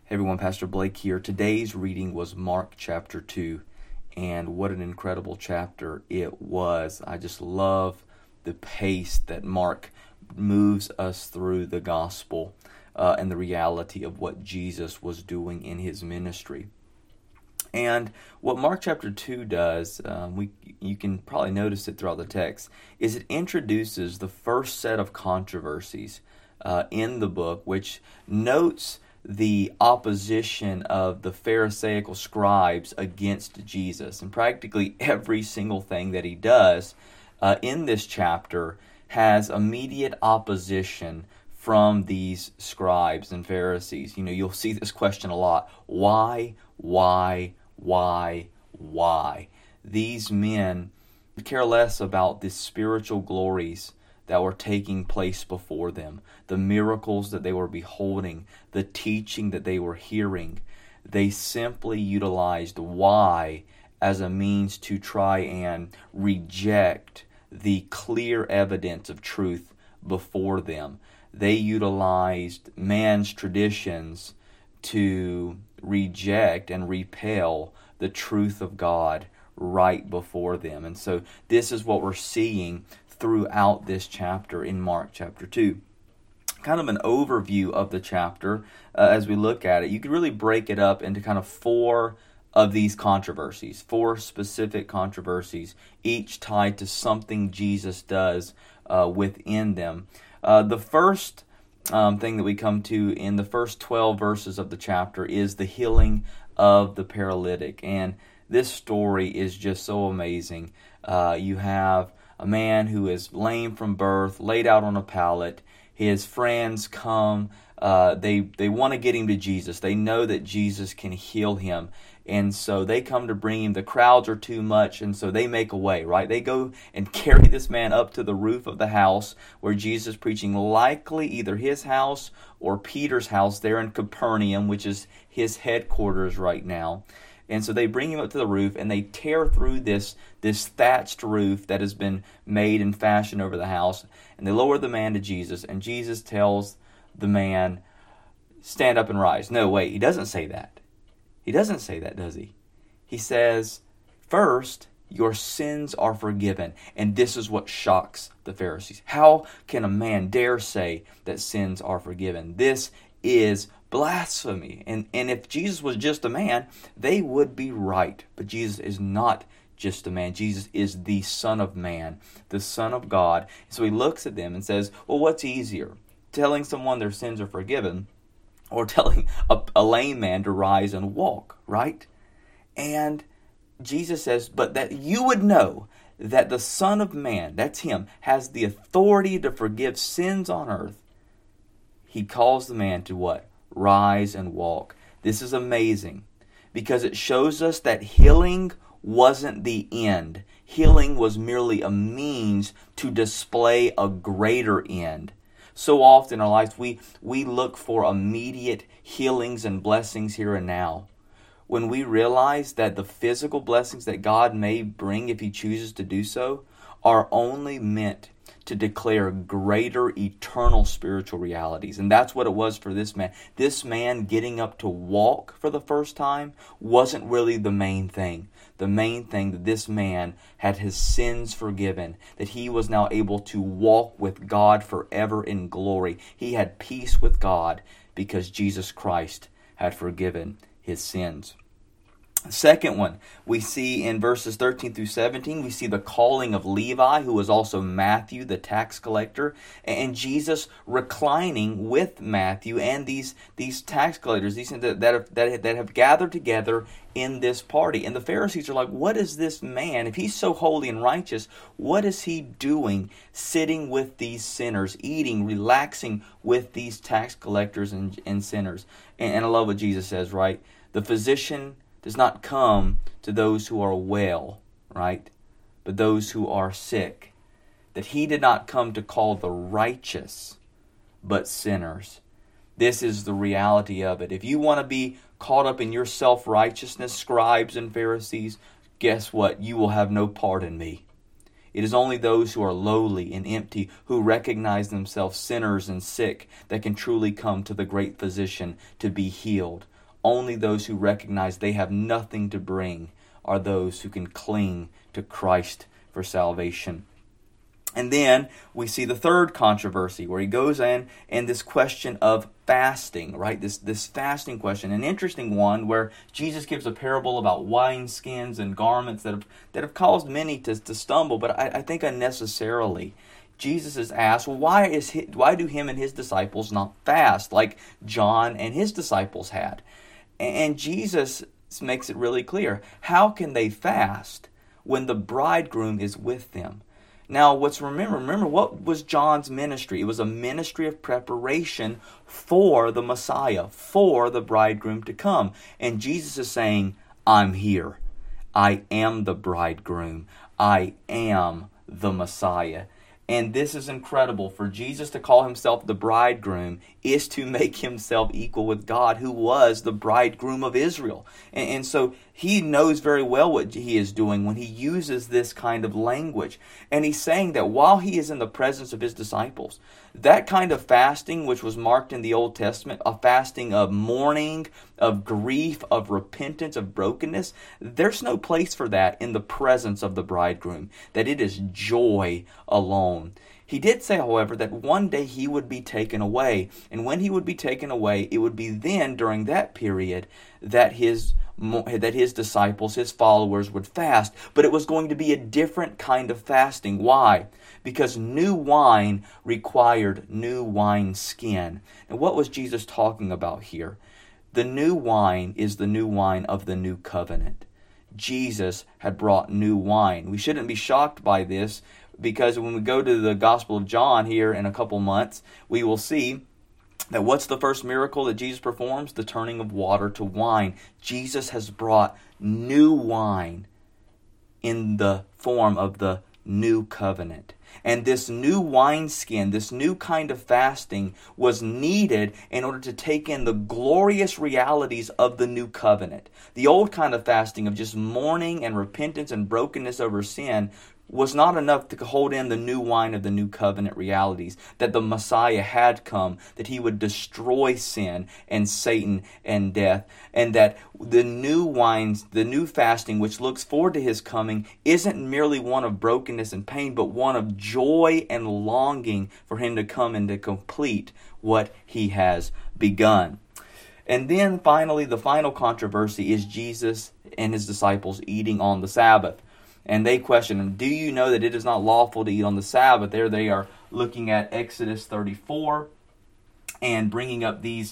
Hey everyone, Pastor Blake here. Today's reading was Mark chapter 2, and what an incredible chapter it was. I just love the pace that Mark moves us through the gospel and the reality of what Jesus was doing in his ministry. And what Mark chapter 2 does, you can probably notice it throughout the text, is it introduces the first set of controversies in the book, which notes the opposition of the Pharisaical scribes against Jesus. And practically every single thing that he does in this chapter has immediate opposition from these scribes and Pharisees. You know, you'll see this question a lot. Why? These men care less about the spiritual glories that were taking place before them, the miracles that they were beholding, the teaching that they were hearing. They simply utilized why as a means to try and reject the clear evidence of truth before them. They utilized man's traditions to reject and repel the truth of God right before them. And so this is what we're seeing throughout this chapter in Mark chapter 2. Kind of an overview of the chapter as we look at it. You could really break it up into kind of four of these controversies, four specific controversies, each tied to something Jesus does within them. The first thing that we come to in the first 12 verses of the chapter is the healing of the paralytic. And this story is just so amazing. You have a man who is lame from birth, laid out on a pallet. His friends come. They want to get him to Jesus. They know that Jesus can heal him. And so they come to bring him. The crowds are too much, and so they make a way, right? They go and carry this man up to the roof of the house where Jesus is preaching, likely either his house or Peter's house there in Capernaum, which is his headquarters right now. And so they bring him up to the roof, and they tear through this thatched roof that has been made and fashioned over the house, and they lower the man to Jesus, and Jesus tells the man, stand up and rise. No, wait, he doesn't say that. He doesn't say that, does he? He says, first, your sins are forgiven. And this is what shocks the Pharisees. How can a man dare say that sins are forgiven? This is blasphemy. And if Jesus was just a man, they would be right. But Jesus is not just a man. Jesus is the Son of Man, the Son of God. So he looks at them and says, well, what's easier? Telling someone their sins are forgiven or telling a lame man to rise and walk, right? And Jesus says, but that you would know that the Son of Man, that's him, has the authority to forgive sins on earth. He calls the man to what? Rise and walk. This is amazing because it shows us that healing wasn't the end. Healing was merely a means to display a greater end. So often in our lives, we look for immediate healings and blessings here and now. When we realize that the physical blessings that God may bring if He chooses to do so are only meant to declare greater eternal spiritual realities. And that's what it was for this man. This man getting up to walk for the first time wasn't really the main thing. The main thing that this man had his sins forgiven, that he was now able to walk with God forever in glory. He had peace with God because Jesus Christ had forgiven his sins. The second one, we see in verses 13 through 17, we see the calling of Levi, who was also Matthew, the tax collector, and Jesus reclining with Matthew and these tax collectors, these that have gathered together in this party. And the Pharisees are like, what is this man? If he's so holy and righteous, what is he doing sitting with these sinners, eating, relaxing with these tax collectors and sinners? And I love what Jesus says, right? The physician does not come to those who are well, right? But those who are sick. That he did not come to call the righteous, but sinners. This is the reality of it. If you want to be caught up in your self-righteousness, scribes and Pharisees, guess what? You will have no part in me. It is only those who are lowly and empty, who recognize themselves sinners and sick, that can truly come to the great physician to be healed. Only those who recognize they have nothing to bring are those who can cling to Christ for salvation. And then we see the third controversy where he goes in and this question of fasting, right? This fasting question, an interesting one where Jesus gives a parable about wineskins and garments that have caused many to stumble, but I think unnecessarily. Jesus is asked, well, why do him and his disciples not fast like John and his disciples had? And Jesus makes it really clear. How can they fast when the bridegroom is with them? Now, remember what was John's ministry? It was a ministry of preparation for the Messiah, for the bridegroom to come. And Jesus is saying, I'm here. I am the bridegroom. I am the Messiah. And this is incredible. For Jesus to call himself the bridegroom is to make himself equal with God, who was the bridegroom of Israel. And so he knows very well what he is doing when he uses this kind of language. And he's saying that while he is in the presence of his disciples, that kind of fasting, which was marked in the Old Testament, a fasting of mourning, of grief, of repentance, of brokenness, there's no place for that in the presence of the bridegroom, that it is joy alone. He did say, however, that one day he would be taken away. And when he would be taken away, it would be then, during that period, that his disciples, his followers, would fast. But it was going to be a different kind of fasting. Why? Because new wine required new wine skin. And what was Jesus talking about here? The new wine is the new wine of the new covenant. Jesus had brought new wine. We shouldn't be shocked by this, because when we go to the Gospel of John here in a couple months, we will see that what's the first miracle that Jesus performs? The turning of water to wine. Jesus has brought new wine in the form of the new covenant. And this new wineskin, this new kind of fasting was needed in order to take in the glorious realities of the new covenant. The old kind of fasting of just mourning and repentance and brokenness over sin was not enough to hold in the new wine of the new covenant realities, that the Messiah had come, that he would destroy sin and Satan and death, and that the new wines, the new fasting, which looks forward to his coming, isn't merely one of brokenness and pain, but one of joy and longing for him to come and to complete what he has begun. And then finally, the final controversy is Jesus and his disciples eating on the Sabbath. And they question him, do you know that it is not lawful to eat on the Sabbath? There they are looking at Exodus 34 and bringing up these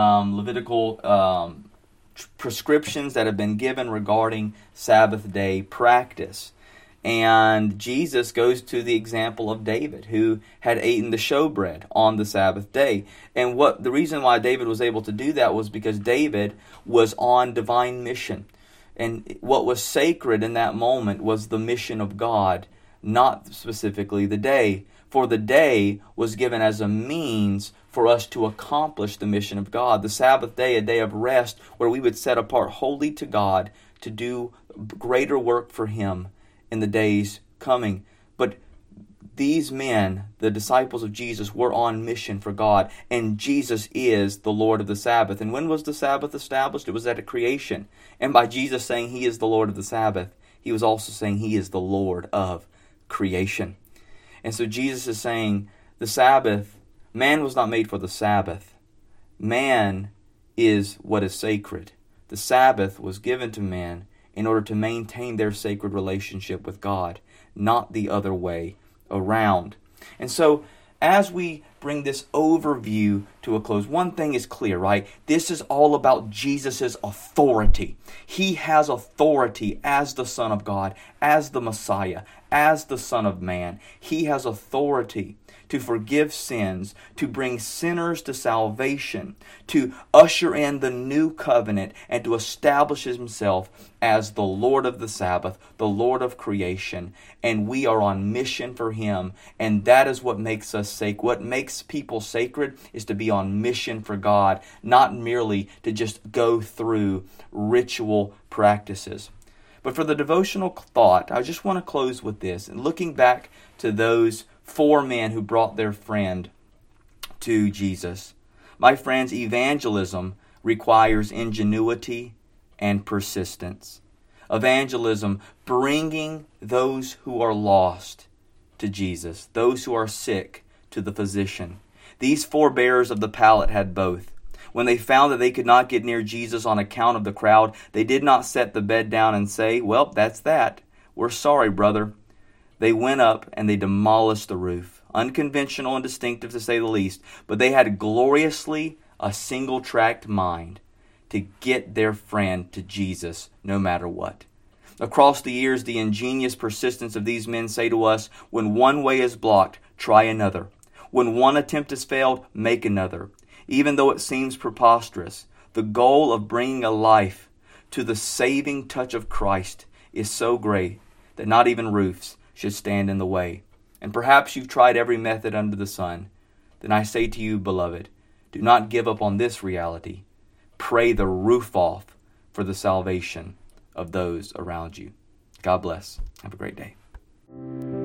Levitical prescriptions that have been given regarding Sabbath day practice. And Jesus goes to the example of David, who had eaten the showbread on the Sabbath day. And the reason why David was able to do that was because David was on divine mission. And what was sacred in that moment was the mission of God, not specifically the day. For the day was given as a means for us to accomplish the mission of God. The Sabbath day, a day of rest, where we would set apart wholly to God to do greater work for him in the days coming. But these men, the disciples of Jesus, were on mission for God, and Jesus is the Lord of the Sabbath. And when was the Sabbath established? It was at creation. And by Jesus saying he is the Lord of the Sabbath, he was also saying he is the Lord of creation. And so Jesus is saying the Sabbath, man was not made for the Sabbath. Man is what is sacred. The Sabbath was given to man in order to maintain their sacred relationship with God, not the other way around. And so as we bring this overview to a close, one thing is clear, right? This is all about Jesus' authority. He has authority as the Son of God, as the Messiah, as the Son of Man. He has authority to forgive sins, to bring sinners to salvation, to usher in the new covenant, and to establish himself as the Lord of the Sabbath, the Lord of creation. And we are on mission for him, and that is what makes us sacred. What makes people sacred is to be on mission for God, not merely to just go through ritual practices. But for the devotional thought, I just want to close with this, and looking back to those 4 men who brought their friend to Jesus. My friends, evangelism requires ingenuity and persistence. Evangelism, bringing those who are lost to Jesus, those who are sick to the physician. These forebears of the pallet had both. When they found that they could not get near Jesus on account of the crowd, they did not set the bed down and say, "Well, that's that. We're sorry, brother." They went up and they demolished the roof. Unconventional and distinctive to say the least, but they had gloriously a single-tracked mind to get their friend to Jesus no matter what. Across the years, the ingenious persistence of these men say to us, when one way is blocked, try another. When one attempt has failed, make another. Even though it seems preposterous, the goal of bringing a life to the saving touch of Christ is so great that not even roofs should stand in the way. And perhaps you've tried every method under the sun. Then I say to you, beloved, do not give up on this reality. Pray the roof off for the salvation of those around you. God bless. Have a great day.